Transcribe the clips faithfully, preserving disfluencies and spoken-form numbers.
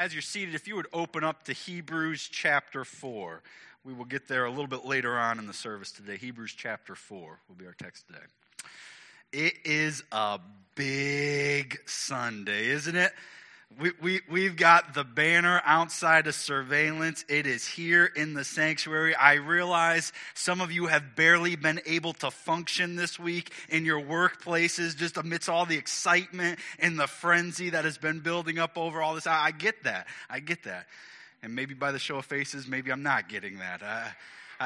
As you're seated, if you would open up to Hebrews chapter four. We will get there a little bit later on in the service today. Hebrews chapter four will be our text today. It is a big Sunday, isn't it? We, we, we've got the banner outside of surveillance. It is here in the sanctuary. I realize some of you have barely been able to function this week in your workplaces, just amidst all the excitement and the frenzy that has been building up over all this. I, I get that. I get that. And maybe by the show of faces, maybe I'm not getting that. I, I,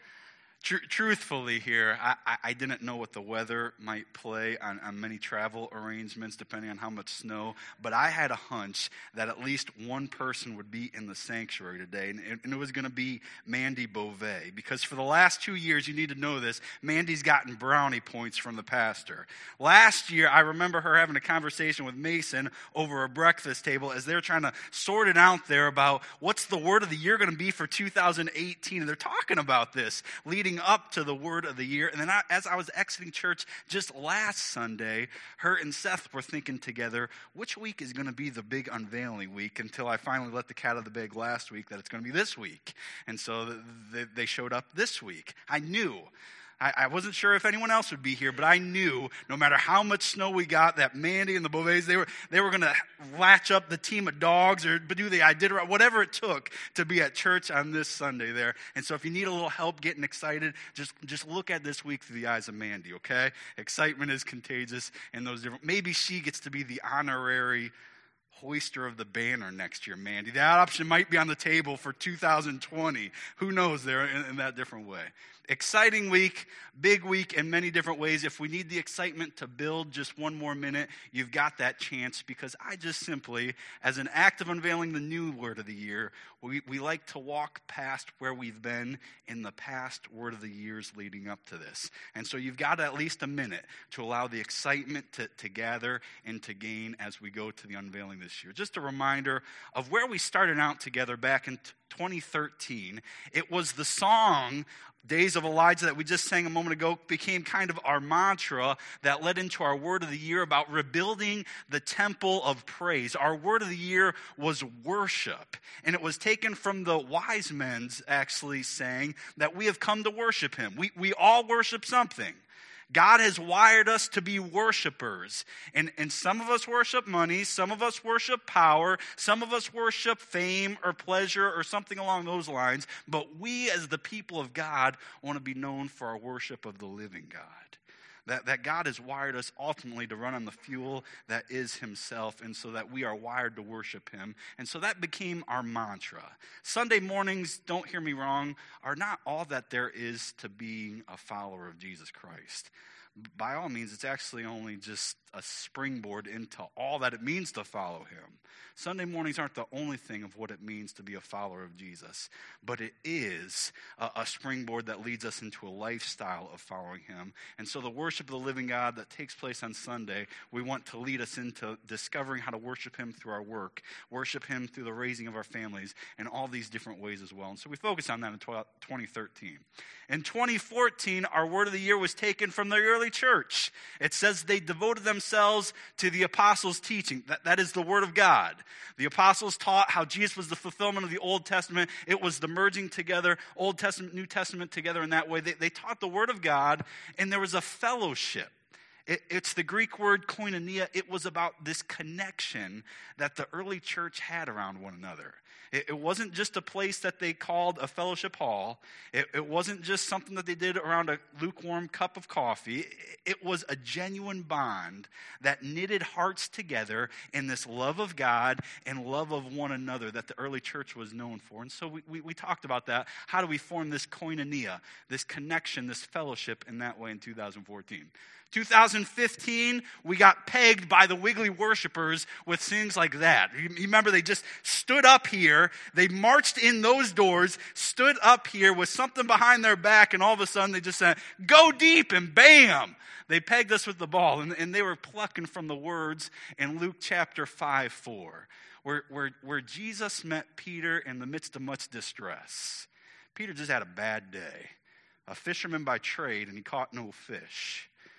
Tr- truthfully here, I, I didn't know what the weather might play on, on many travel arrangements, depending on how much snow. But I had a hunch that at least one person would be in the sanctuary today, and it, and it was going to be Mandy Beauvais. Because for the last two years, you need to know this, Mandy's gotten brownie points from the pastor. Last year, I remember her having a conversation with Mason over a breakfast table as they're trying to sort it out there about what's the word of the year going to be for two thousand eighteen. And they're talking about this, leading up to the word of the year. And then I, as I was exiting church just last Sunday, her and Seth were thinking together, which week is going to be the big unveiling week, until I finally let the cat out of the bag last week that it's going to be this week. And so th- they showed up this week. I knew. I, I wasn't sure if anyone else would be here, but I knew no matter how much snow we got, that Mandy and the Beauvais, they were they were going to latch up the team of dogs or do the Iditarod, whatever it took to be at church on this Sunday there. And so if you need a little help getting excited, just, just look at this week through the eyes of Mandy, okay? Excitement is contagious, and those different, maybe she gets to be the honorary hoister of the banner next year, Mandy. That option might be on the table for two thousand twenty. Who knows there in, in that different way. Exciting week, big week in many different ways. If we need the excitement to build just one more minute, you've got that chance, because I just simply, as an act of unveiling the new word of the year, we, we like to walk past where we've been in the past word of the years leading up to this. And so you've got at least a minute to allow the excitement to, to gather and to gain as we go to the unveiling this year. Just a reminder of where we started out together back in twenty thirteen. It was the song Days of Elijah that we just sang a moment ago became kind of our mantra that led into our word of the year about rebuilding the temple of praise. Our word of the year was worship, and it was taken from the wise men's actually saying that we have come to worship him. We, we all worship something. God has wired us to be worshipers. And, and some of us worship money, some of us worship power, some of us worship fame or pleasure or something along those lines. But we as the people of God want to be known for our worship of the living God. That, that God has wired us ultimately to run on the fuel that is himself, and so that we are wired to worship him. And so that became our mantra. Sunday mornings, don't hear me wrong, are not all that there is to being a follower of Jesus Christ. By all means, it's actually only just a springboard into all that it means to follow him. Sunday mornings aren't the only thing of what it means to be a follower of Jesus, but it is a, a springboard that leads us into a lifestyle of following him. And so the worship of the living God that takes place on Sunday, we want to lead us into discovering how to worship him through our work, worship him through the raising of our families, and all these different ways as well. And so we focus on that in twenty thirteen. In twenty fourteen, our word of the year was taken from the early church. It says they devoted themselves to the apostles' teaching. That, that is the word of God. The apostles taught how Jesus was the fulfillment of the Old Testament. It was the merging together, Old Testament, New Testament together in that way. They, they taught the word of God, and there was a fellowship. It, it's the Greek word koinonia. It was about this connection that the early church had around one another. It, it wasn't just a place that they called a fellowship hall. It, it wasn't just something that they did around a lukewarm cup of coffee. It, it was a genuine bond that knitted hearts together in this love of God and love of one another that the early church was known for. And so we, we, we talked about that. How do we form this koinonia, this connection, this fellowship in that way in two thousand fourteen? two thousand fifteen, we got pegged by the Wiggly worshipers with things like that. You remember, they just stood up here, they marched in those doors, stood up here with something behind their back, and all of a sudden they just said, go deep, and bam! They pegged us with the ball, and, and they were plucking from the words in Luke chapter five, four, where, where, where Jesus met Peter in the midst of much distress. Peter just had a bad day. A fisherman by trade, and he caught no fish.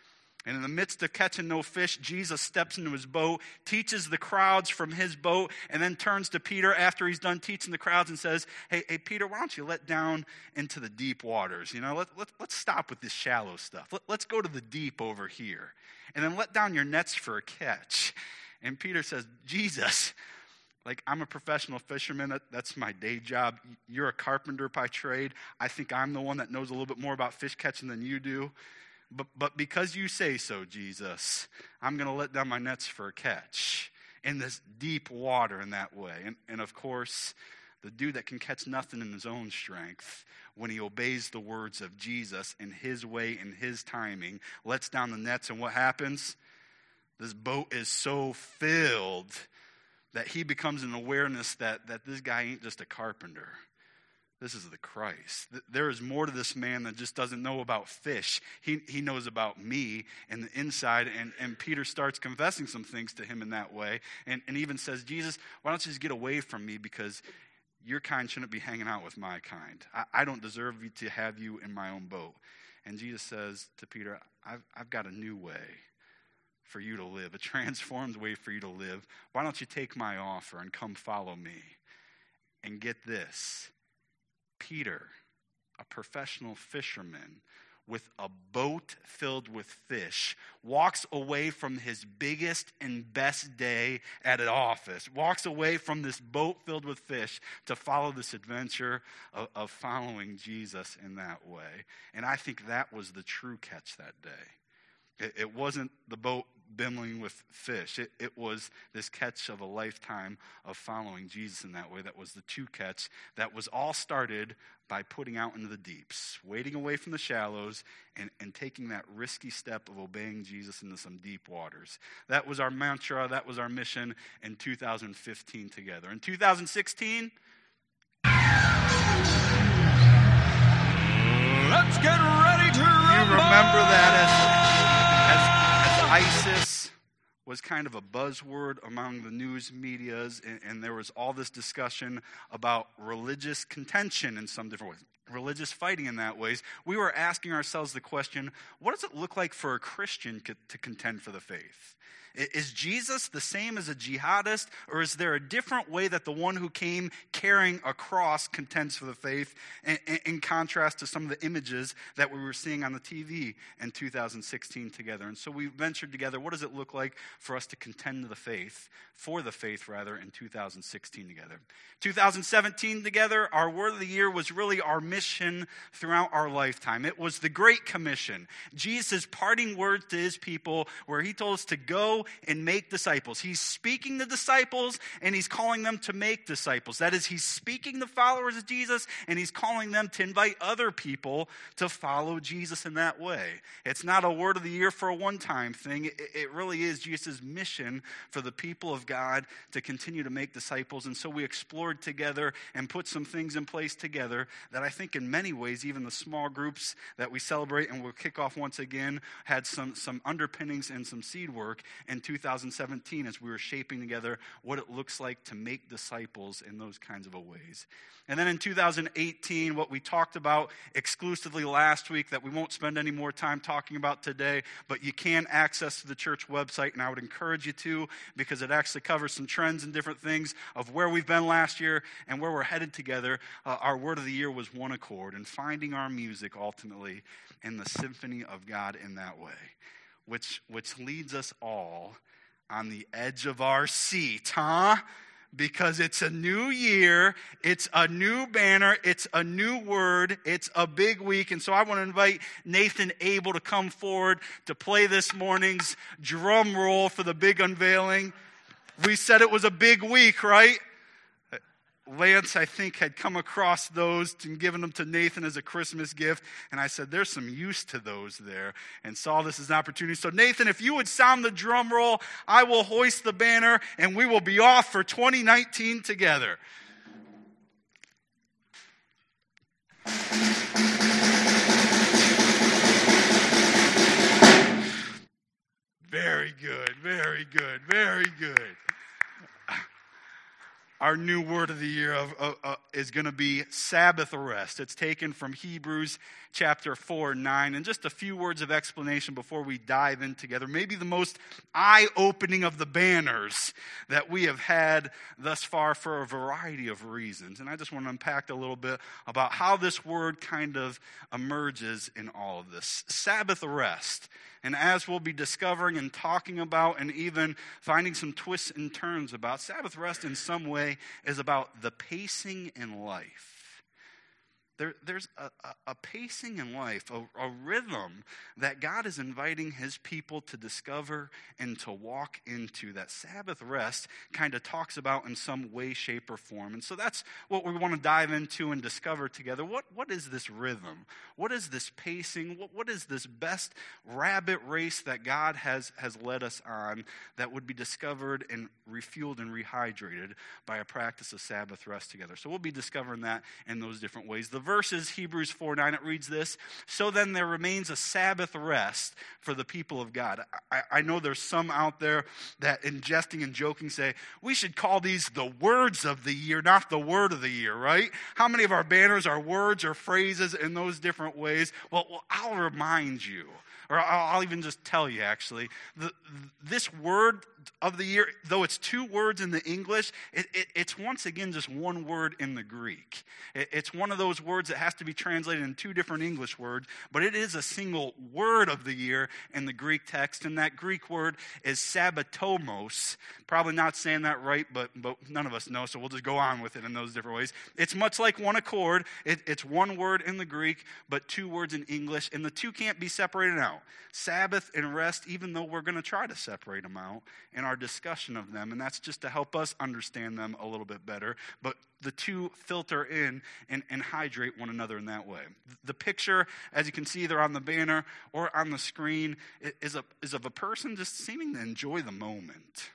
And in the midst of catching no fish, Jesus steps into his boat, teaches the crowds from his boat, and then turns to Peter after he's done teaching the crowds and says, hey, hey Peter, why don't you let down into the deep waters? You know, let, let, let's stop with this shallow stuff. Let, let's go to the deep over here. And then let down your nets for a catch. And Peter says, Jesus, like, I'm a professional fisherman. That, that's my day job. You're a carpenter by trade. I think I'm the one that knows a little bit more about fish catching than you do. But, but because you say so, Jesus, I'm going to let down my nets for a catch in this deep water in that way. And, and of course, the dude that can catch nothing in his own strength, when he obeys the words of Jesus in his way, in his timing, lets down the nets, and what happens? This boat is so filled that he becomes an awareness that, that this guy ain't just a carpenter. This is the Christ. There is more to this man that just doesn't know about fish. He he knows about me and the inside. And, and Peter starts confessing some things to him in that way. And, and even says, Jesus, why don't you just get away from me, because your kind shouldn't be hanging out with my kind. I, I don't deserve to have you in my own boat. And Jesus says to Peter, I've, I've got a new way for you to live, a transformed way for you to live. Why don't you take my offer and come follow me? And get this. Peter, a professional fisherman with a boat filled with fish, walks away from his biggest and best day at an office, walks away from this boat filled with fish to follow this adventure of, of following Jesus in that way. And I think that was the true catch that day. It, it wasn't the boat bimling with fish. It, it was this catch of a lifetime of following Jesus in that way. That was the true catch. That was all started by putting out into the deeps, wading away from the shallows, and, and taking that risky step of obeying Jesus into some deep waters. That was our mantra. That was our mission in two thousand fifteen together. In two thousand sixteen, let's get ready to rumble. You remember that as ISIS was kind of a buzzword among the news medias, and, and there was all this discussion about religious contention in some different ways, religious fighting in that ways. We were asking ourselves the question, what does it look like for a Christian co- to contend for the faith? Is Jesus the same as a jihadist, or is there a different way that the one who came carrying a cross contends for the faith, in, in contrast to some of the images that we were seeing on the T V in two thousand sixteen together? And so we ventured together, what does it look like for us to contend to the faith, for the faith rather, in two thousand sixteen together? two thousand seventeen together, our word of the year was really our mission throughout our lifetime. It was the Great Commission, Jesus' parting words to his people, where he told us to go and make disciples. He's speaking to disciples, and he's calling them to make disciples. That is, he's speaking to followers of Jesus, and he's calling them to invite other people to follow Jesus in that way. It's not a word of the year for a one-time thing. It, it really is Jesus' mission for the people of God to continue to make disciples. And so we explored together and put some things in place together that I think in many ways, even the small groups that we celebrate and we'll kick off once again, had some, some underpinnings and some seed work in two thousand seventeen as we were shaping together what it looks like to make disciples in those kinds of a ways. And then in two thousand eighteen, what we talked about exclusively last week that we won't spend any more time talking about today, but you can access the church website, and I would encourage you to, because it actually covers some trends and different things of where we've been last year and where we're headed together. Uh, our word of the year was one accord, and finding our music ultimately in the symphony of God in that way. Which which leads us all on the edge of our seat, huh? Because it's a new year, it's a new banner, it's a new word, it's a big week. And so I want to invite Nathan Abel to come forward to play this morning's drum roll for the big unveiling. We said it was a big week, right? Lance, I think, had come across those and given them to Nathan as a Christmas gift. And I said, there's some use to those there. And saw this as an opportunity. So Nathan, if you would sound the drum roll, I will hoist the banner and we will be off for twenty nineteen together. Very good, very good, very good. our new word of the year of, uh, uh, is going to be Sabbath rest. It's taken from Hebrews chapter four, nine. And just a few words of explanation before we dive in together. Maybe the most eye-opening of the banners that we have had thus far for a variety of reasons. And I just want to unpack a little bit about how this word kind of emerges in all of this. Sabbath rest. And as we'll be discovering and talking about and even finding some twists and turns about, Sabbath rest in some way is about the pacing in life. There, there's a, a, a pacing in life, a, a rhythm that God is inviting his people to discover and to walk into, that Sabbath rest kind of talks about in some way, shape, or form. And so that's what we want to dive into and discover together. What, what is this rhythm? What is this pacing? What, what is this best rabbit race that God has, has led us on that would be discovered and refueled and rehydrated by a practice of Sabbath rest together? So we'll be discovering that in those different ways. The verses, Hebrews four nine, it reads this: so then there remains a Sabbath rest for the people of God. I, I know there's some out there that in jesting and joking say, we should call these the words of the year, not the word of the year, right? How many of our banners are words or phrases in those different ways? Well, well I'll remind you, or I'll, I'll even just tell you actually, the, this word of the year, though it's two words in the English, it, it, it's once again just one word in the Greek. It, it's one of those words that has to be translated in two different English words, but it is a single word of the year in the Greek text, and that Greek word is sabbatomos. Probably not saying that right, but, but none of us know, so we'll just go on with it in those different ways. It's much like one accord. It, it's one word in the Greek, but two words in English, and the two can't be separated out. Sabbath and rest, even though we're going to try to separate them out in our discussion of them, and that's just to help us understand them a little bit better. But the two filter in and, and hydrate one another in that way. The picture, as you can see either on the banner or on the screen, is, a, is of a person just seeming to enjoy the moment.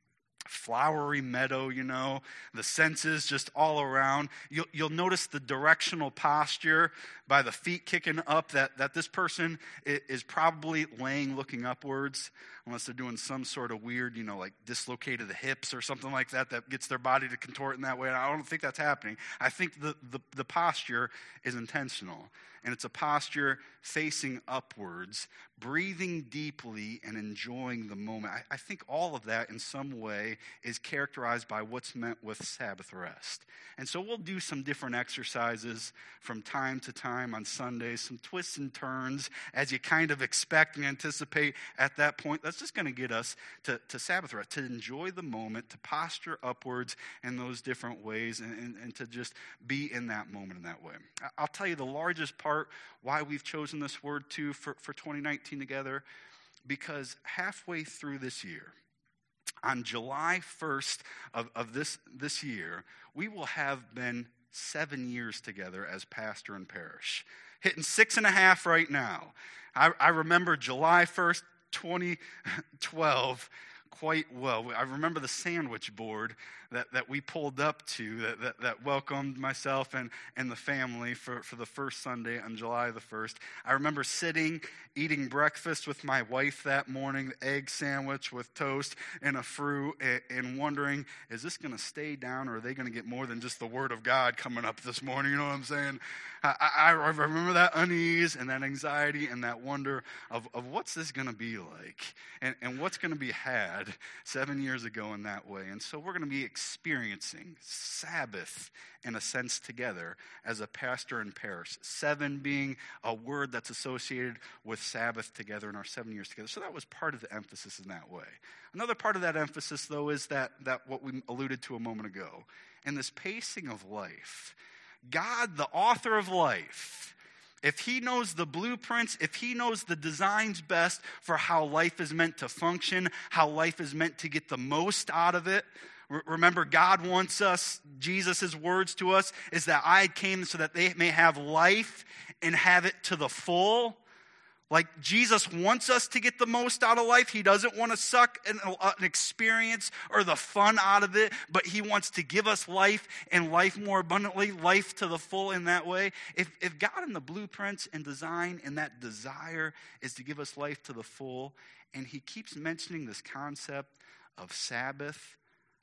Flowery meadow, you know, the senses just all around. You'll, you'll notice the directional posture by the feet kicking up, that, that this person is probably laying looking upwards, unless they're doing some sort of weird, you know, like dislocated the hips or something like that, that gets their body to contort in that way. And I don't think that's happening. I think the, the, the posture is intentional. And it's a posture facing upwards, breathing deeply and enjoying the moment. I, I think all of that in some way is characterized by what's meant with Sabbath rest. And so we'll do some different exercises from time to time on Sundays, some twists and turns as you kind of expect and anticipate at that point. That's just going to get us to, to Sabbath rest, to enjoy the moment, to posture upwards in those different ways, and, and, and to just be in that moment in that way. I'll tell you the largest part why we've chosen this word too for, for twenty nineteen together, because halfway through this year, on July first of, of this, this year, we will have been seven years together as pastor and parish. Hitting six and a half right now. I, I remember July first, twenty twelve quite well. I remember the sandwich board that, that we pulled up to that, that, that welcomed myself and, and the family for, for the first Sunday on July the first. I remember sitting, eating breakfast with my wife that morning, the egg sandwich with toast and a fruit, and, and wondering, is this going to stay down, or are they going to get more than just the word of God coming up this morning? You know what I'm saying? I, I, I remember that unease and that anxiety and that wonder of, of what's this going to be like, and, and what's going to be had seven years ago in that way. And so we're going to be experiencing Sabbath in a sense together as a pastor and parish. Seven being a word that's associated with Sabbath together in our seven years together. So that was part of the emphasis in that way. Another part of that emphasis, though, is that, that what we alluded to a moment ago. In this pacing of life, God, the author of life, if he knows the blueprints, if he knows the designs best for how life is meant to function, how life is meant to get the most out of it. Remember, God wants us, Jesus' words to us is that I came so that they may have life and have it to the full. Like Jesus wants us to get the most out of life. He doesn't want to suck an, an experience or the fun out of it, but he wants to give us life and life more abundantly, life to the full in that way. If, if God in the blueprints and design and that desire is to give us life to the full, and he keeps mentioning this concept of Sabbath,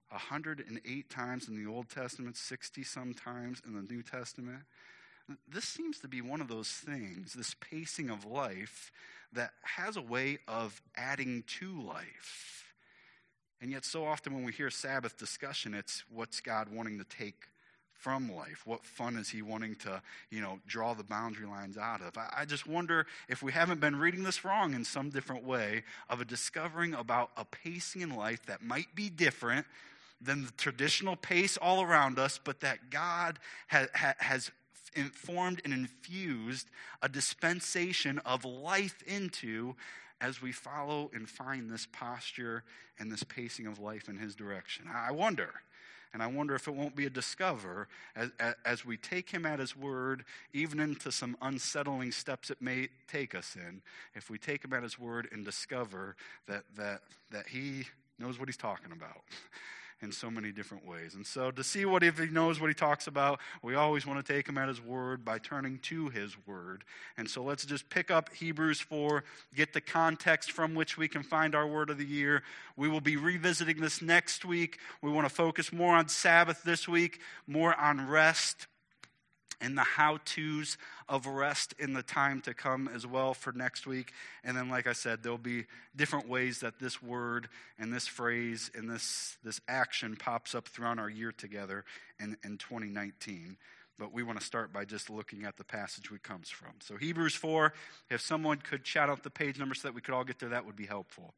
one hundred eight times in the Old Testament, sixty sometimes in the New Testament. This seems to be one of those things, this pacing of life, that has a way of adding to life. And yet so often when we hear Sabbath discussion, it's what's God wanting to take from life? What fun is he wanting to, you know, draw the boundary lines out of? I, I just wonder if we haven't been reading this wrong in some different way of a discovering about a pacing in life that might be different than the traditional pace all around us, but that God ha, ha, has informed and infused a dispensation of life into as we follow and find this posture and this pacing of life in his direction. I wonder, and I wonder if it won't be a discover as, as we take him at his word, even into some unsettling steps it may take us in, if we take him at his word and discover that that that he knows what he's talking about in so many different ways. And so to see what if he knows what he talks about, we always want to take him at his word by turning to his word. And so let's just pick up Hebrews four, get the context from which we can find our word of the year. We will be revisiting this next week. We want to focus more on Sabbath this week, more on rest, and the how-tos of rest in the time to come as well for next week. And then, like I said, there'll be different ways that this word and this phrase and this, this action pops up throughout our year together in, in twenty nineteen. But we want to start by just looking at the passage it comes from. So Hebrews four, if someone could shout out the page number so that we could all get there, that would be helpful.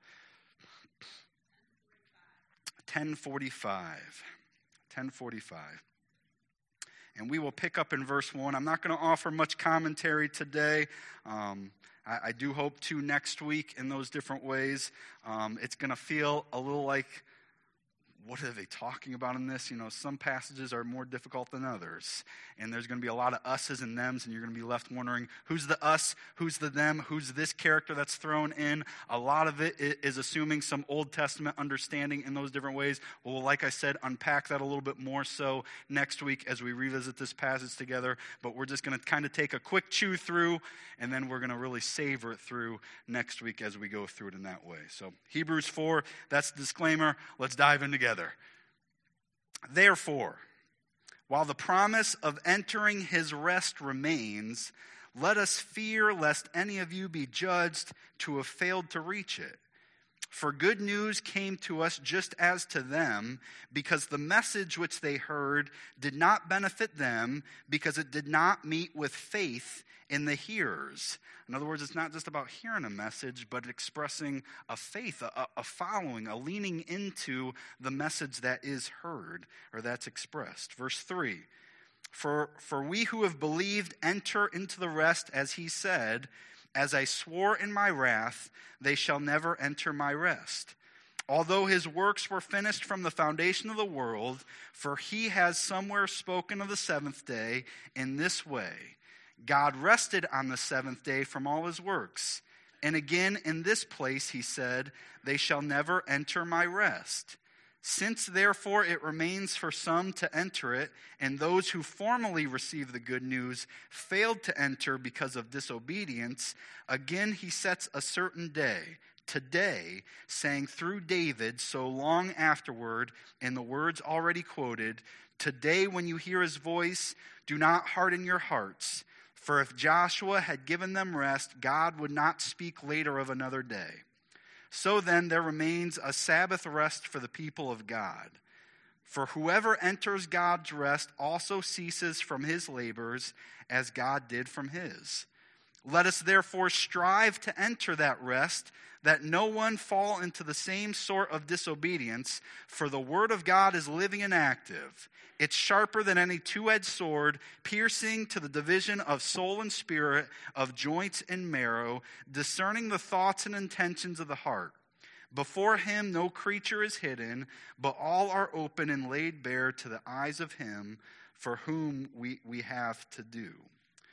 ten forty-five. ten forty-five. And we will pick up in verse one. I'm not going to offer much commentary today. Um, I, I do hope to next week in those different ways. Um, it's going to feel a little like, what are they talking about in this? You know, some passages are more difficult than others. And there's going to be a lot of us's and them's, and you're going to be left wondering, who's the us, who's the them, who's this character that's thrown in? A lot of it is assuming some Old Testament understanding in those different ways. We'll, like I said, unpack that a little bit more so next week as we revisit this passage together. But we're just going to kind of take a quick chew through, and then we're going to really savor it through next week as we go through it in that way. So Hebrews four, that's the disclaimer. Let's dive in together. Therefore, while the promise of entering his rest remains, let us fear lest any of you be judged to have failed to reach it. For good news came to us just as to them, because the message which they heard did not benefit them, because it did not meet with faith in the hearers. In other words, it's not just about hearing a message, but expressing a faith, a, a following, a leaning into the message that is heard or that's expressed. Verse three, for, for we who have believed enter into the rest, as he said, as I swore in my wrath, they shall never enter my rest. Although his works were finished from the foundation of the world, for he has somewhere spoken of the seventh day in this way. God rested on the seventh day from all his works. And again, in this place, he said, they shall never enter my rest. Since, therefore, it remains for some to enter it, and those who formerly received the good news failed to enter because of disobedience, again he sets a certain day, today, saying through David so long afterward, in the words already quoted, today when you hear his voice, do not harden your hearts. For if Joshua had given them rest, God would not speak later of another day. So then there remains a Sabbath rest for the people of God. For whoever enters God's rest also ceases from his labors, as God did from his. Let us therefore strive to enter that rest, that no one fall into the same sort of disobedience, for the word of God is living and active. It's sharper than any two-edged sword, piercing to the division of soul and spirit, of joints and marrow, discerning the thoughts and intentions of the heart. Before him no creature is hidden, but all are open and laid bare to the eyes of him for whom we, we have to do.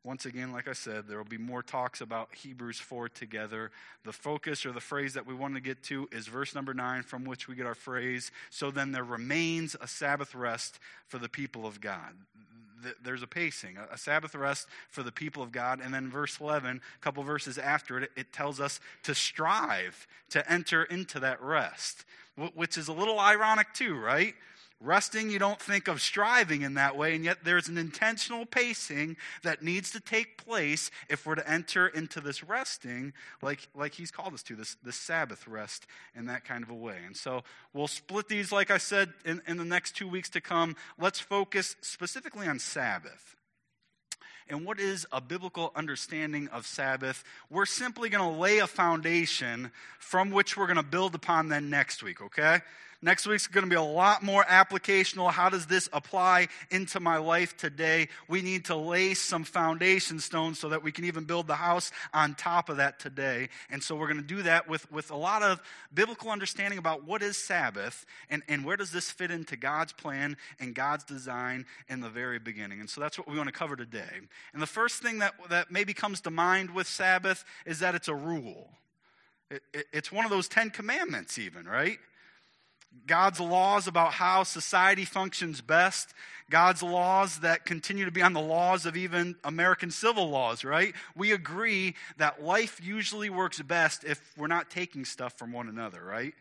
once again, like I said, there will be more talks about Hebrews four together. The focus or the phrase that we want to get to is verse number nine, from which we get our phrase, so then there remains a Sabbath rest for the people of God. There's a pacing, a Sabbath rest for the people of God. And then verse eleven, a couple verses after it, it tells us to strive to enter into that rest, which is a little ironic too, right? Resting, you don't think of striving in that way, and yet there's an intentional pacing that needs to take place if we're to enter into this resting like, like he's called us to, this, this Sabbath rest in that kind of a way. And so we'll split these, like I said, in, in the next two weeks to come. Let's focus specifically on Sabbath. And what is a biblical understanding of Sabbath? We're simply going to lay a foundation from which we're going to build upon then next week, okay? Next week's going to be a lot more applicational. How does this apply into my life today? We need to lay some foundation stones so that we can even build the house on top of that today. And so we're going to do that with, with a lot of biblical understanding about what is Sabbath and, and where does this fit into God's plan and God's design in the very beginning. And so that's what we want to cover today. And the first thing that, that maybe comes to mind with Sabbath is that it's a rule. It, it, it's one of those Ten Commandments even, right? God's laws about how society functions best. God's laws that continue to be on the laws of even American civil laws, right? We agree that life usually works best if we're not taking stuff from one another, right?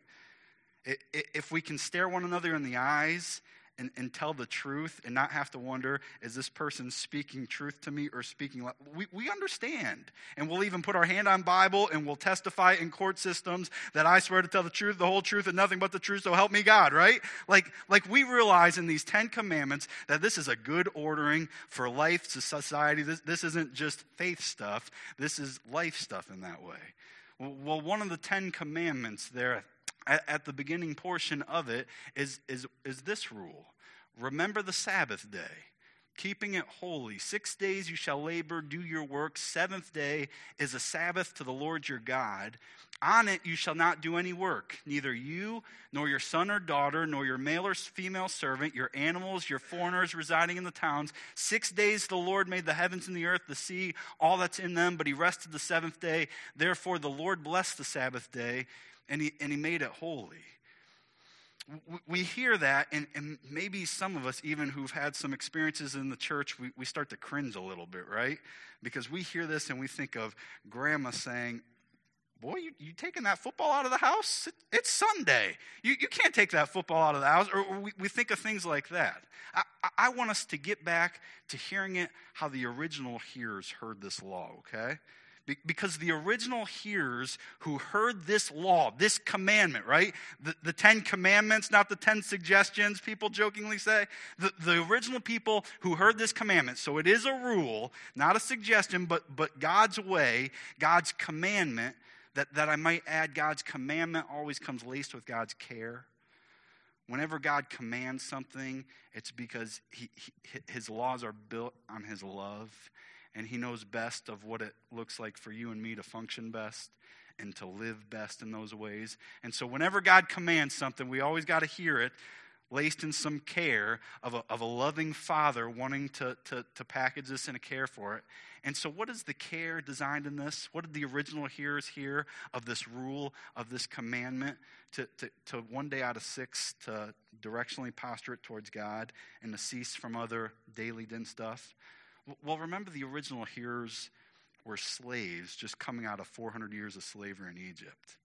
If we can stare one another in the eyes and, and tell the truth and not have to wonder, is this person speaking truth to me or speaking li-? We, we understand. And we'll even put our hand on Bible and we'll testify in court systems that I swear to tell the truth, the whole truth, and nothing but the truth, so help me God, right? Like, like we realize in these Ten Commandments that this is a good ordering for life, to society. This, this isn't just faith stuff. This is life stuff in that way. Well, one of the Ten Commandments there At, at the beginning portion of it is, is, is this rule. Remember the Sabbath day, keeping it holy. Six days you shall labor, do your work. Seventh day is a Sabbath to the Lord your God. On it you shall not do any work, neither you, nor your son or daughter, nor your male or female servant, your animals, your foreigners residing in the towns. Six days the Lord made the heavens and the earth, the sea, all that's in them, but he rested the seventh day. Therefore the Lord blessed the Sabbath day, And he, and he made it holy. We hear that, and, and maybe some of us, even who've had some experiences in the church, we, we start to cringe a little bit, right? Because we hear this and we think of grandma saying, boy, you, you taking that football out of the house? It, it's Sunday. You, you can't take that football out of the house. Or, or we, we think of things like that. I, I want us to get back to hearing it how the original hearers heard this law, okay? Because the original hearers who heard this law, this commandment, right? The, the Ten Commandments, not the Ten Suggestions, people jokingly say. The, the original people who heard this commandment, so it is a rule, not a suggestion, but, but God's way, God's commandment, that, that I might add, God's commandment always comes laced with God's care. Whenever God commands something, it's because he, he, his laws are built on his love. And he knows best of what it looks like for you and me to function best and to live best in those ways. And so whenever God commands something, we always got to hear it laced in some care of a, of a loving father wanting to, to, to package this in a care for it. And so what is the care designed in this? What did the original hearers hear of this rule, of this commandment, to, to, to one day out of six to directionally posture it towards God and to cease from other daily din stuff? Well, remember the original hearers were slaves just coming out of four hundred years of slavery in Egypt.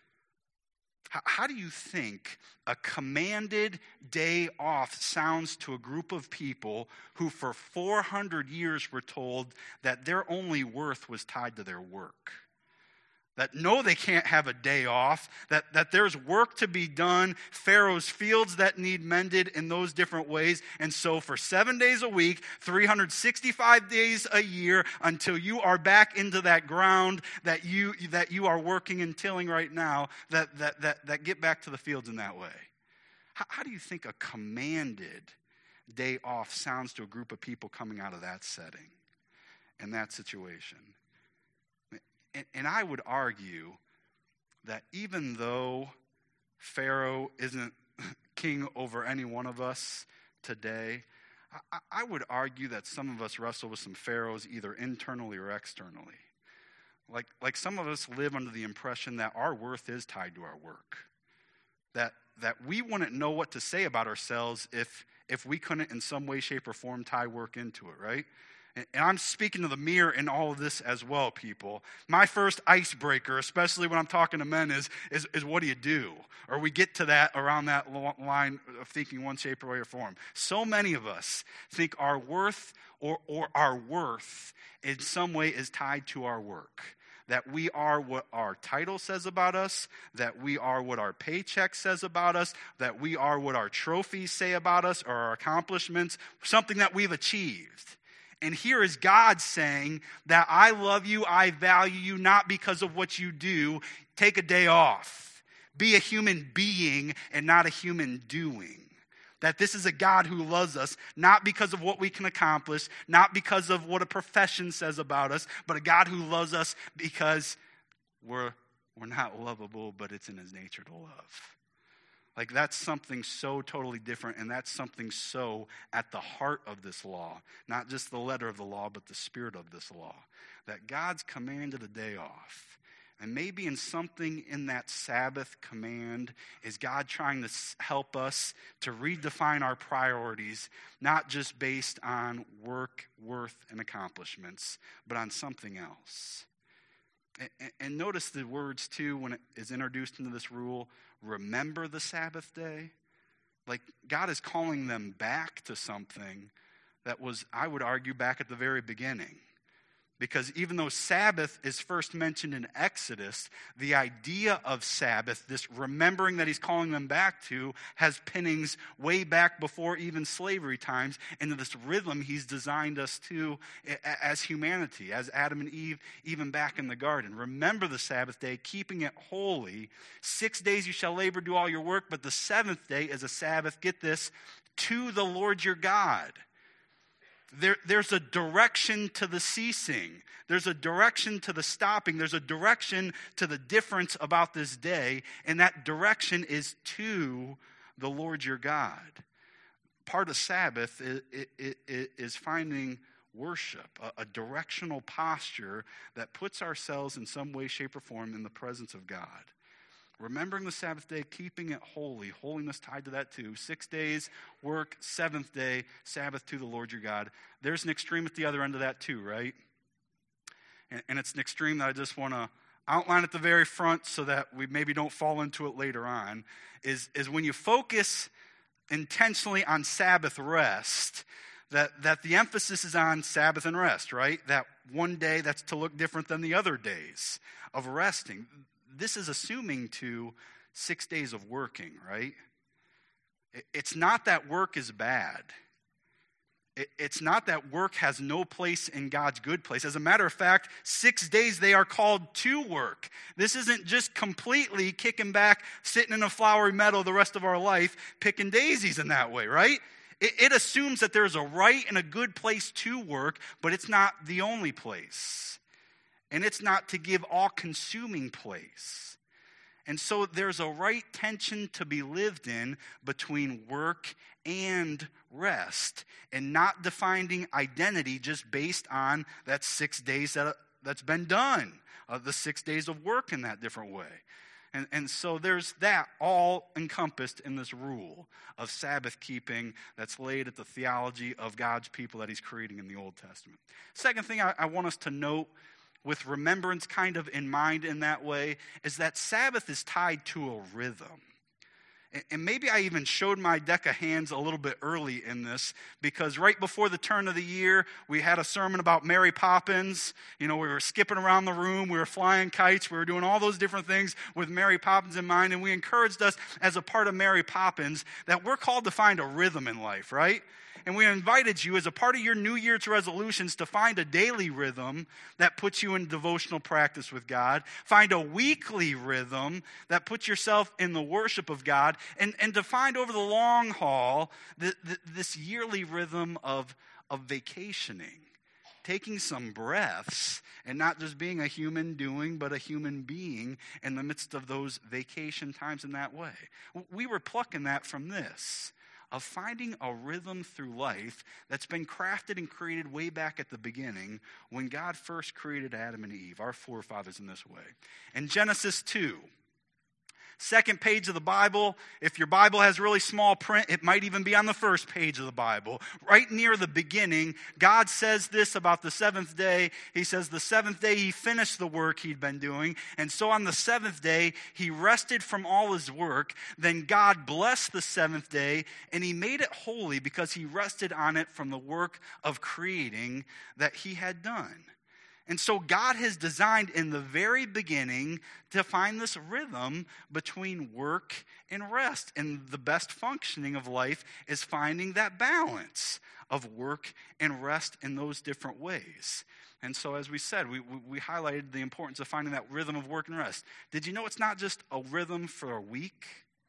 How, how do you think a commanded day off sounds to a group of people who for four hundred years were told that their only worth was tied to their work? That no, they can't have a day off, that, that there's work to be done, Pharaoh's fields that need mended in those different ways. And so for seven days a week, three hundred sixty-five days a year, until you are back into that ground that you that you are working and tilling right now, that that that, that get back to the fields in that way. How, how do you think a commanded day off sounds to a group of people coming out of that setting, in that situation? And, and I would argue that even though Pharaoh isn't king over any one of us today, I, I would argue that some of us wrestle with some pharaohs either internally or externally. Like, like some of us live under the impression that our worth is tied to our work. That that we wouldn't know what to say about ourselves if if we couldn't in some way, shape, or form tie work into it, right? And, and I'm speaking to the mirror in all of this as well, people. My first icebreaker, especially when I'm talking to men, is is, is what do you do? Or we get to that around that line of thinking one shape, or way, or form. So many of us think our worth or or our worth in some way is tied to our work. That we are what our title says about us, that we are what our paycheck says about us, that we are what our trophies say about us or our accomplishments, something that we've achieved. And here is God saying that I love you, I value you, not because of what you do. Take a day off. Be a human being and not a human doing. That this is a God who loves us, not because of what we can accomplish, not because of what a profession says about us, but a God who loves us because we're, we're not lovable, but it's in his nature to love. Like that's something so totally different, and that's something so at the heart of this law. Not just the letter of the law, but the spirit of this law. That God's commanded a day off. And maybe in something in that Sabbath command is God trying to help us to redefine our priorities, not just based on work, worth, and accomplishments, but on something else. And, and notice the words, too, when it is introduced into this rule, remember the Sabbath day. Like God is calling them back to something that was, I would argue, back at the very beginning. Because even though Sabbath is first mentioned in Exodus, the idea of Sabbath, this remembering that he's calling them back to, has pinnings way back before even slavery times into this rhythm he's designed us to as humanity, as Adam and Eve, even back in the garden. Remember the Sabbath day, keeping it holy. Six days you shall labor, do all your work, but the seventh day is a Sabbath, get this, to the Lord your God. There, there's a direction to the ceasing. There's a direction to the stopping. There's a direction to the difference about this day. And that direction is to the Lord your God. Part of Sabbath is, is, is finding worship, a, a directional posture that puts ourselves in some way, shape, or form in the presence of God. Remembering the Sabbath day, keeping it holy. Holiness tied to that too. Six days, work. Seventh day, Sabbath to the Lord your God. There's an extreme at the other end of that too, right? And, and it's an extreme that I just want to outline at the very front so that we maybe don't fall into it later on, is, is when you focus intentionally on Sabbath rest, that, that the emphasis is on Sabbath and rest, right? That one day that's to look different than the other days of resting. This is assuming to six days of working, right? It's not that work is bad. It's not that work has no place in God's good place. As a matter of fact, six days they are called to work. This isn't just completely kicking back, sitting in a flowery meadow the rest of our life, picking daisies in that way, right? It, it assumes that there's a right and a good place to work, but it's not the only place. And it's not to give all-consuming place. And so there's a right tension to be lived in between work and rest, and not defining identity just based on that six days that, that's been done, uh, the six days of work in that different way. And, and so there's that all encompassed in this rule of Sabbath keeping that's laid at the theology of God's people that he's creating in the Old Testament. Second thing I, I want us to note, with remembrance kind of in mind in that way, is that Sabbath is tied to a rhythm. And maybe I even showed my deck of hands a little bit early in this, because right before the turn of the year, we had a sermon about Mary Poppins. You know, we were skipping around the room, we were flying kites, we were doing all those different things with Mary Poppins in mind, and we encouraged us as a part of Mary Poppins that we're called to find a rhythm in life, right? And we invited you as a part of your New Year's resolutions to find a daily rhythm that puts you in devotional practice with God. Find a weekly rhythm that puts yourself in the worship of God. And, and to find over the long haul the, the, this yearly rhythm of, of vacationing. Taking some breaths and not just being a human doing, but a human being in the midst of those vacation times in that way. We were plucking that from this. of finding a rhythm through life that's been crafted and created way back at the beginning when God first created Adam and Eve, our forefathers, in this way. In Genesis two, second page of the Bible, if your Bible has really small print, it might even be on the first page of the Bible. Right near the beginning, God says this about the seventh day. He says the seventh day he finished the work he'd been doing, and so on the seventh day he rested from all his work. Then God blessed the seventh day, and he made it holy because he rested on it from the work of creating that he had done. And so God has designed in the very beginning to find this rhythm between work and rest. And the best functioning of life is finding that balance of work and rest in those different ways. And so as we said, we, we, we highlighted the importance of finding that rhythm of work and rest. Did you know it's not just a rhythm for a week?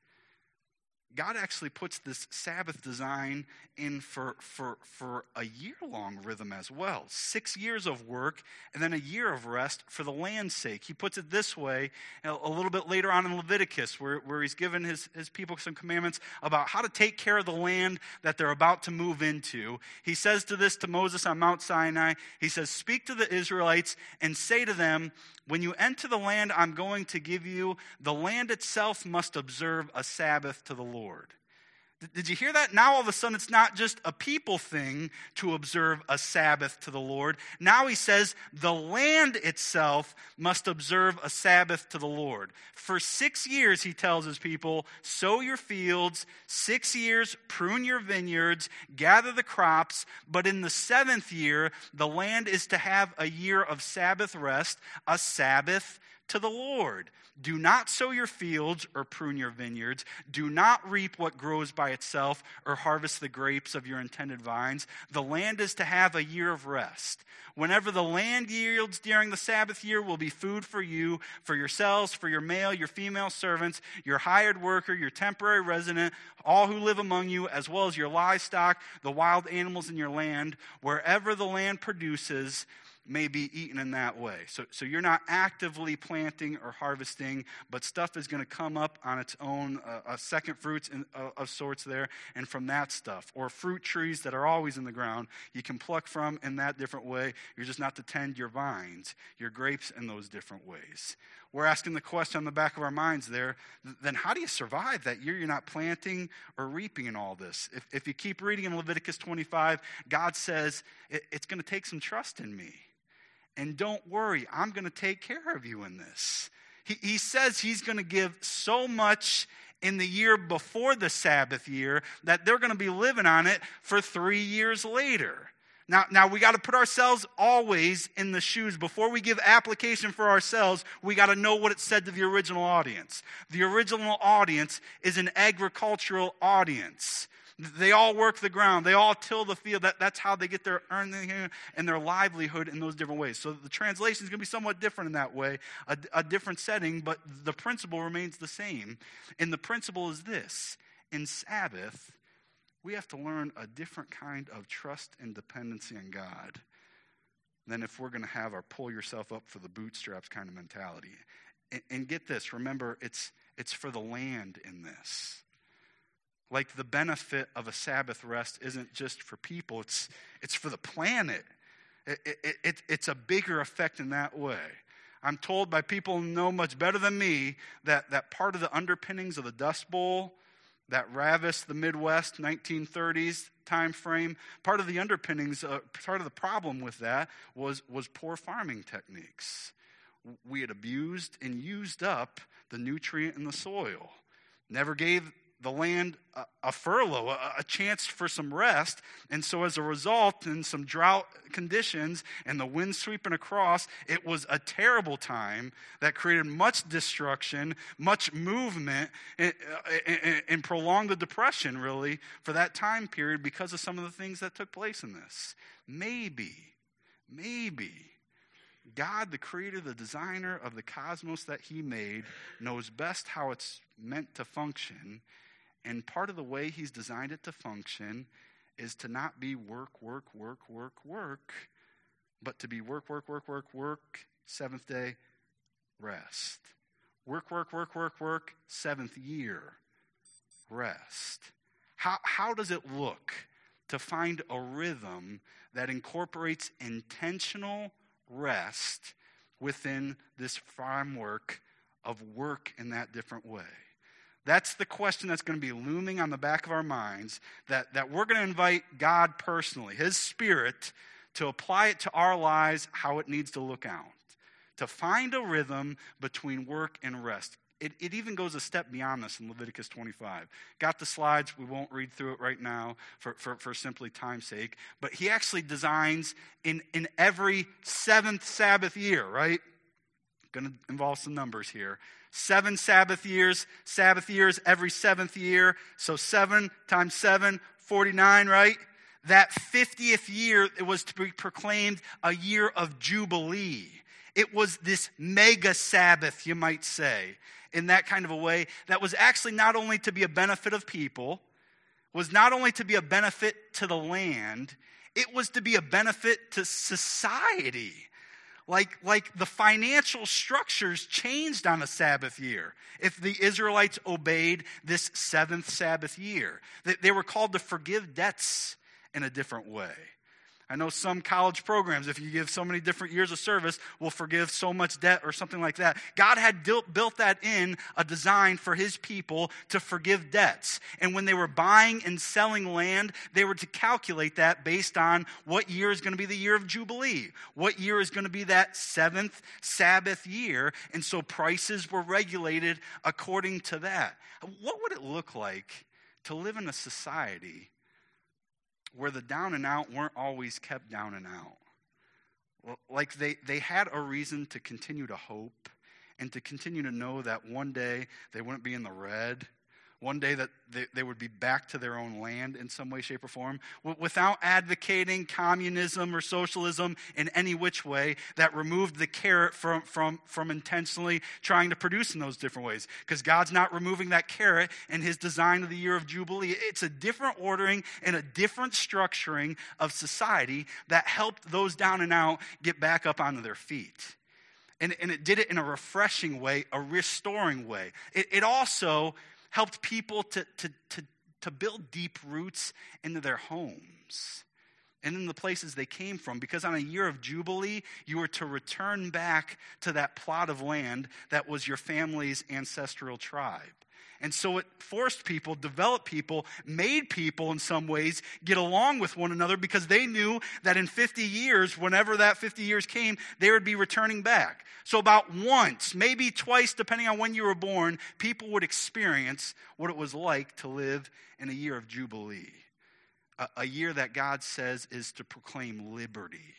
God actually puts this Sabbath design in for, for, for a year-long rhythm as well. Six years of work and then a year of rest for the land's sake. He puts it this way a little bit later on in Leviticus where, where he's given his, his people some commandments about how to take care of the land that they're about to move into. He says to this to Moses on Mount Sinai, he says, "Speak to the Israelites and say to them, when you enter the land I'm going to give you, the land itself must observe a Sabbath to the Lord." Did you hear that? Now all of a sudden it's not just a people thing to observe a Sabbath to the Lord. Now he says the land itself must observe a Sabbath to the Lord. For six years, he tells his people, sow your fields, six years, prune your vineyards, gather the crops, but in the seventh year, the land is to have a year of Sabbath rest, a Sabbath to the Lord. Do not sow your fields or prune your vineyards. Do not reap what grows by itself or harvest the grapes of your intended vines. The land is to have a year of rest. Whenever the land yields during the Sabbath year will be food for you, for yourselves, for your male, your female servants, your hired worker, your temporary resident, all who live among you, as well as your livestock, the wild animals in your land. Wherever the land produces, may be eaten in that way. So, so you're not actively planting or harvesting, but stuff is going to come up on its own, uh, uh, second fruits in, uh, of sorts there, and from that stuff. Or fruit trees that are always in the ground, you can pluck from in that different way. You're just not to tend your vines, your grapes in those different ways. We're asking the question on the back of our minds there, then how do you survive that year you're not planting or reaping in all this? If, if you keep reading in Leviticus twenty-five, God says, it, it's going to take some trust in me. And don't worry, I'm going to take care of you in this. He, he says he's going to give so much in the year before the Sabbath year that they're going to be living on it for three years later. Now, now we got to put ourselves always in the shoes. Before we give application for ourselves, we got to know what it said to the original audience. The original audience is an agricultural audience. They all work the ground. They all till the field. That, that's how they get their earning and their livelihood in those different ways. So the translation is going to be somewhat different in that way, a, a different setting, but the principle remains the same. And the principle is this. In Sabbath, we have to learn a different kind of trust and dependency on God than if we're going to have our pull yourself up for the bootstraps kind of mentality. And, and get this, remember, it's it's for the land in this. Like the benefit of a Sabbath rest isn't just for people, it's it's for the planet. It, it, it, it's a bigger effect in that way. I'm told by people who know much better than me that, that part of the underpinnings of the Dust Bowl that ravished the Midwest nineteen thirties time frame, part of the underpinnings, uh, part of the problem with that was, was poor farming techniques. We had abused and used up the nutrient in the soil. Never gave the land a, a furlough, a, a chance for some rest. And so as a result, in some drought conditions and the wind sweeping across, it was a terrible time that created much destruction, much movement, and, and, and prolonged the depression, really, for that time period because of some of the things that took place in this. Maybe, maybe God, the creator, the designer of the cosmos that he made, knows best how it's meant to function. And part of the way he's designed it to function is to not be work, work, work, work, work, but to be work, work, work, work, work, seventh day, rest. Work, work, work, work, work, seventh year, rest. How, how does it look to find a rhythm that incorporates intentional rest within this framework of work in that different way? That's the question that's going to be looming on the back of our minds, that, that we're going to invite God personally, his Spirit, to apply it to our lives, how it needs to look out. To find a rhythm between work and rest. It, it even goes a step beyond this in Leviticus twenty-five. Got the slides. We won't read through it right now for, for, for simply time's sake. But he actually designs in, in every seventh Sabbath year, right? Going to involve some numbers here. Seven Sabbath years, Sabbath years every seventh year. So seven times seven, forty-nine, right? That fiftieth year, it was to be proclaimed a year of Jubilee. It was this mega Sabbath, you might say, in that kind of a way, that was actually not only to be a benefit of people, was not only to be a benefit to the land, it was to be a benefit to society. Like, like the financial structures changed on a Sabbath year if the Israelites obeyed this seventh Sabbath year. They, they were called to forgive debts in a different way. I know some college programs, if you give so many different years of service, will forgive so much debt or something like that. God had built, built that in a design for his people to forgive debts. And when they were buying and selling land, they were to calculate that based on what year is going to be the year of Jubilee. What year is going to be that seventh Sabbath year. And so prices were regulated according to that. What would it look like to live in a society where the down and out weren't always kept down and out? Like they, they had a reason to continue to hope and to continue to know that one day they wouldn't be in the red. One day that they, they would be back to their own land in some way, shape, or form, without advocating communism or socialism in any which way that removed the carrot from, from, from intentionally trying to produce in those different ways. Because God's not removing that carrot in his design of the year of Jubilee. It's a different ordering and a different structuring of society that helped those down and out get back up onto their feet. And, and it did it in a refreshing way, a restoring way. It, it also helped people to, to, to, to build deep roots into their homes and in the places they came from. Because on a year of Jubilee, you were to return back to that plot of land that was your family's ancestral tribe. And so it forced people, developed people, made people in some ways get along with one another because they knew that in fifty years, whenever that fifty years came, they would be returning back. So about once, maybe twice, depending on when you were born, people would experience what it was like to live in a year of Jubilee. A, a year that God says is to proclaim liberty,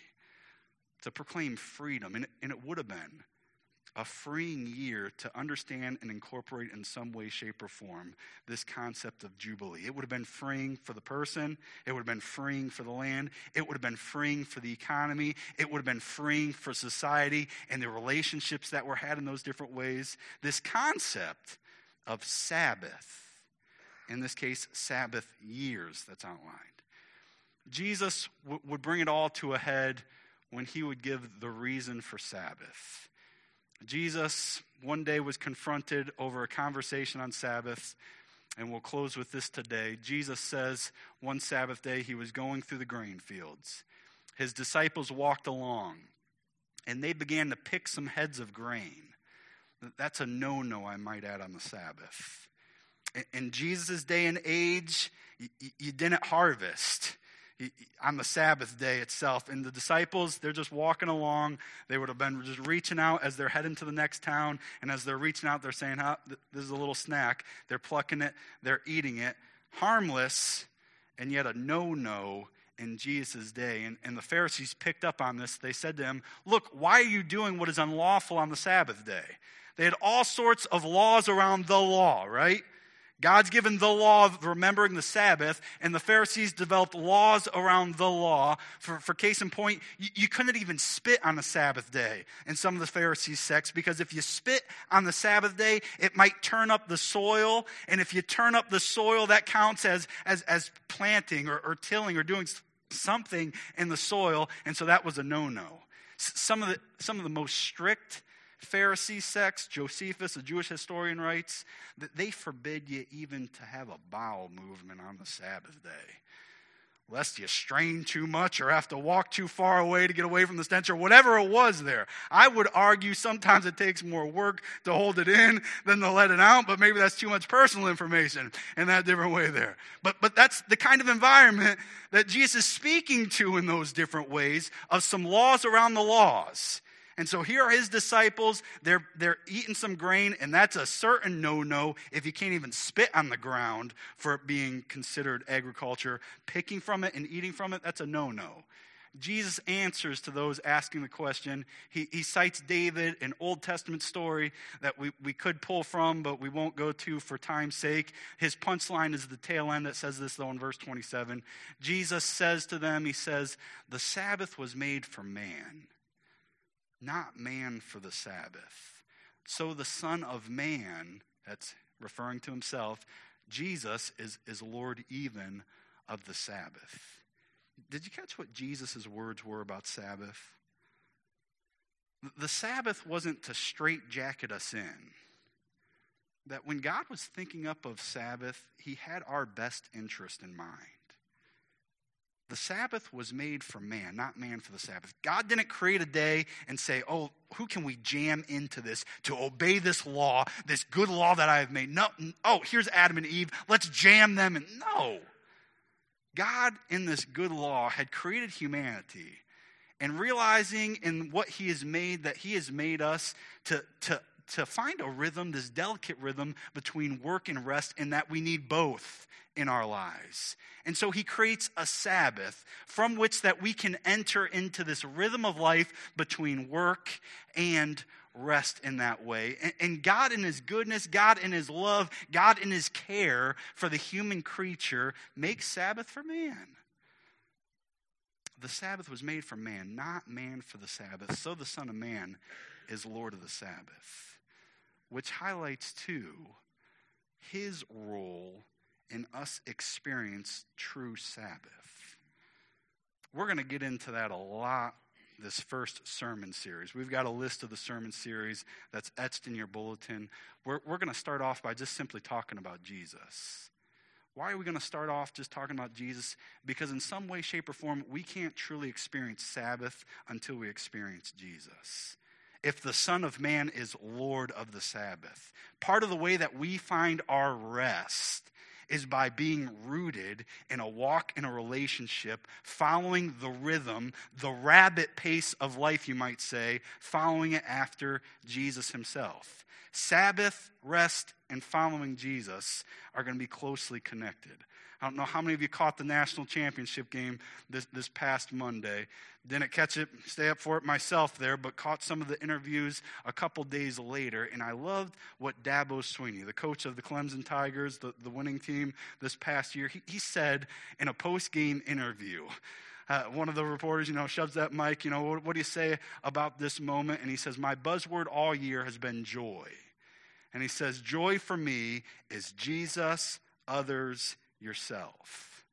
to proclaim freedom. And, and it would have been a freeing year to understand and incorporate in some way, shape, or form this concept of Jubilee. It would have been freeing for the person. It would have been freeing for the land. It would have been freeing for the economy. It would have been freeing for society and the relationships that were had in those different ways. This concept of Sabbath, in this case, Sabbath years that's outlined. Jesus w- would bring it all to a head when he would give the reason for Sabbath. Jesus one day was confronted over a conversation on Sabbath, and we'll close with this today. Jesus says one Sabbath day he was going through the grain fields. His disciples walked along, and they began to pick some heads of grain. That's a no-no, I might add, on the Sabbath. In Jesus' day and age, you didn't harvest on the Sabbath day itself. And the disciples, they're just walking along. They would have been just reaching out as they're heading to the next town. And as they're reaching out, they're saying, oh, this is a little snack. They're plucking it. They're eating it. Harmless, and yet a no-no in Jesus' day. And, and the Pharisees picked up on this. They said to him, look, why are you doing what is unlawful on the Sabbath day? They had all sorts of laws around the law, right? God's given the law of remembering the Sabbath, and the Pharisees developed laws around the law. For, for case in point, you, you couldn't even spit on the Sabbath day in some of the Pharisees' sects, because if you spit on the Sabbath day, it might turn up the soil, and if you turn up the soil, that counts as, as, as planting or, or tilling or doing something in the soil, and so that was a no-no. Some of the, some of the most strict Pharisee sects, Josephus, a Jewish historian, writes that they forbid you even to have a bowel movement on the Sabbath day, lest you strain too much or have to walk too far away to get away from the stench or whatever it was there. I would argue sometimes it takes more work to hold it in than to let it out, but maybe that's too much personal information in that different way there. But but that's the kind of environment that Jesus is speaking to in those different ways of some laws around the laws. And so here are his disciples. They're, they're eating some grain, and that's a certain no-no if you can't even spit on the ground for it being considered agriculture. Picking from it and eating from it, that's a no-no. Jesus answers to those asking the question. He, he cites David, an Old Testament story that we, we could pull from, but we won't go to for time's sake. His punchline is the tail end that says this, though, in verse twenty-seven. Jesus says to them, he says, "The Sabbath was made for man, not man for the Sabbath. So the Son of Man," that's referring to himself, Jesus is, is Lord even of the Sabbath. Did you catch what Jesus' words were about Sabbath? The Sabbath wasn't to straitjacket us in. That when God was thinking up of Sabbath, he had our best interest in mind. The Sabbath was made for man, not man for the Sabbath. God didn't create a day and say, oh, who can we jam into this to obey this law, this good law that I have made? No, oh, here's Adam and Eve. Let's jam them in. No. God, in this good law, had created humanity, and realizing in what he has made, that he has made us to, to, to find a rhythm, this delicate rhythm between work and rest, and that we need both in our lives. And so he creates a Sabbath from which that we can enter into this rhythm of life between work and rest in that way. And, and God in his goodness, God in his love, God in his care for the human creature makes Sabbath for man. The Sabbath was made for man, not man for the Sabbath. So the Son of Man is Lord of the Sabbath, which highlights too his role in us experience true Sabbath. We're going to get into that a lot this first sermon series. We've got a list of the sermon series that's etched in your bulletin. We're, we're going to start off by just simply talking about Jesus. Why are we going to start off just talking about Jesus? Because in some way, shape, or form, we can't truly experience Sabbath until we experience Jesus. If the Son of Man is Lord of the Sabbath, part of the way that we find our rest is by being rooted in a walk in a relationship, following the rhythm, the rabbit pace of life, you might say, following it after Jesus himself. Sabbath, rest, and following Jesus are going to be closely connected. I don't know how many of you caught the national championship game this, this past Monday. Didn't catch it, stay up for it myself there, but caught some of the interviews a couple days later. And I loved what Dabo Swinney, the coach of the Clemson Tigers, the, the winning team this past year, he, he said in a post-game interview, Uh, one of the reporters, you know, shoves that mic, you know, what, what do you say about this moment? And he says, my buzzword all year has been joy. And he says, joy for me is Jesus, others, yourself.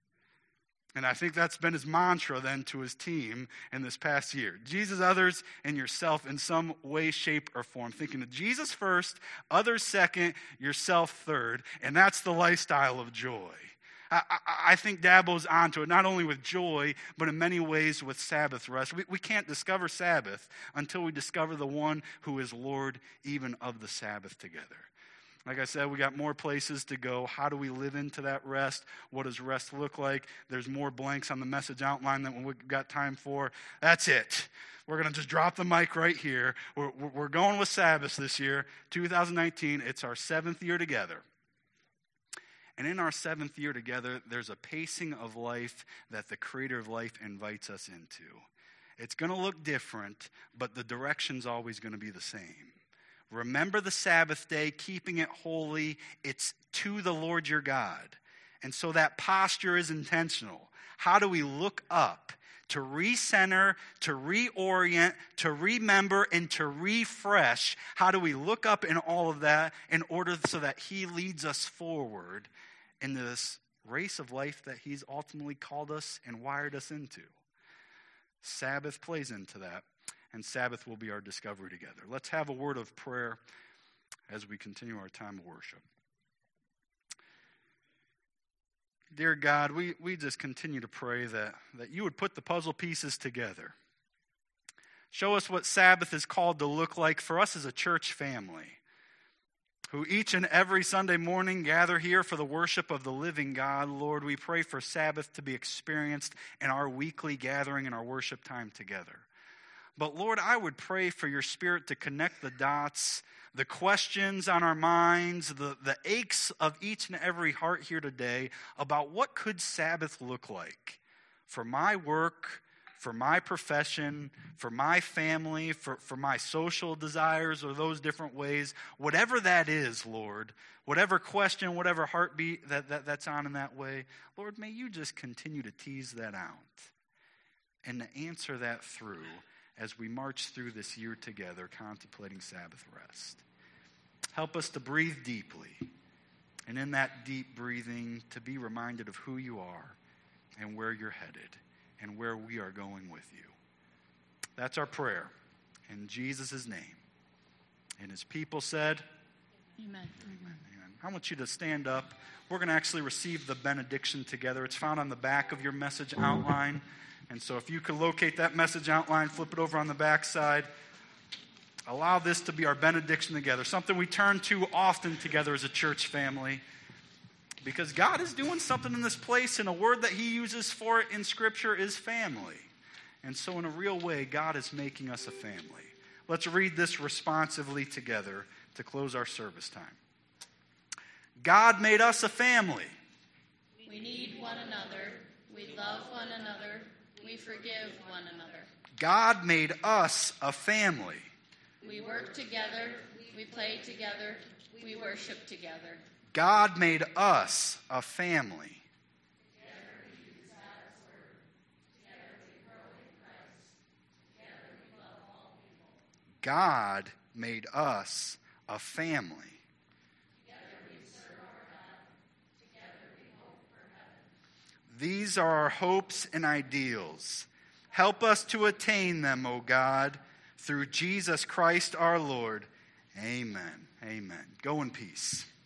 And I think that's been his mantra then to his team in this past year. Jesus, others, and yourself in some way, shape, or form. Thinking of Jesus first, others second, yourself third. And that's the lifestyle of joy. I, I, I think Dabo's onto it, not only with joy, but in many ways with Sabbath rest. We, we can't discover Sabbath until we discover the one who is Lord even of the Sabbath together. Like I said, we got more places to go. How do we live into that rest? What does rest look like? There's more blanks on the message outline than we've got time for. That's it. We're going to just drop the mic right here. We're, we're going with Sabbath this year, two thousand nineteen. It's our seventh year together. And in our seventh year together, there's a pacing of life that the Creator of life invites us into. It's going to look different, but the direction's always going to be the same. Remember the Sabbath day, keeping it holy. It's to the Lord your God. And so that posture is intentional. How do we look up to recenter, to reorient, to remember, and to refresh? How do we look up in all of that in order so that he leads us forward in this race of life that he's ultimately called us and wired us into? Sabbath plays into that. and Sabbath will be our discovery together. Let's have a word of prayer as we continue our time of worship. Dear God, we, we just continue to pray that, that you would put the puzzle pieces together. Show us what Sabbath is called to look like for us as a church family, who each and every Sunday morning gather here for the worship of the living God. Lord, we pray for Sabbath to be experienced in our weekly gathering and our worship time together. But Lord, I would pray for your Spirit to connect the dots, the questions on our minds, the, the aches of each and every heart here today about what could Sabbath look like for my work, for my profession, for my family, for, for my social desires, or those different ways. Whatever that is, Lord, whatever question, whatever heartbeat that, that, that's on in that way, Lord, may you just continue to tease that out and to answer that through as we march through this year together contemplating Sabbath rest. Help us to breathe deeply, and in that deep breathing to be reminded of who you are and where you're headed and where we are going with you. That's our prayer in Jesus' name. And his people said, Amen. Amen. Amen. I want you to stand up. We're going to actually receive the benediction together. It's found on the back of your message outline. And so if you could locate that message outline, flip it over on the back side. Allow this to be our benediction together, something we turn to often together as a church family. Because God is doing something in this place, and a word that he uses for it in Scripture is family. And so in a real way, God is making us a family. Let's read this responsively together to close our service time. God made us a family. We need one another. We love one another. We forgive one another. God made us a family. We work together. We play together. We worship together. God made us a family. Together we use God's word. Together we grow in Christ. Together we love all people. God made us a family. Together we serve our God. Together we hope for heaven. These are our hopes and ideals. Help us to attain them, O God, through Jesus Christ our Lord. Amen. Amen. Go in peace.